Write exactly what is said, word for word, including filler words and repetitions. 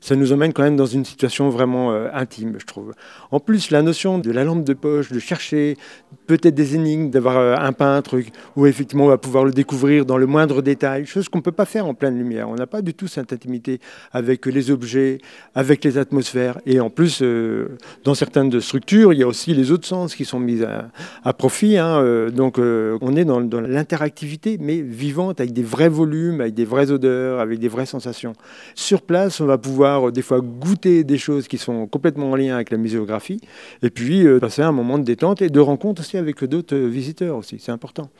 Ça nous emmène quand même dans une situation vraiment euh, intime, je trouve. En plus, la notion de la lampe de poche, de chercher peut-être des énigmes, d'avoir euh, un peintre où effectivement on va pouvoir le découvrir dans le moindre détail, chose qu'on ne peut pas faire en pleine lumière. On n'a pas du tout cette intimité avec les objets, avec les atmosphères. Et en plus, euh, dans certaines structures, il y a aussi les autres sens qui sont mis à, à profit. Hein. Euh, donc euh, on est dans, dans l'interactivité, mais vivante, avec des vrais volumes, avec des vraies odeurs, avec des vraies sensations. Sur place, on va pouvoir des fois goûter des choses qui sont complètement en lien avec la muséographie et puis euh, passer un moment de détente et de rencontre aussi avec d'autres visiteurs aussi, c'est important.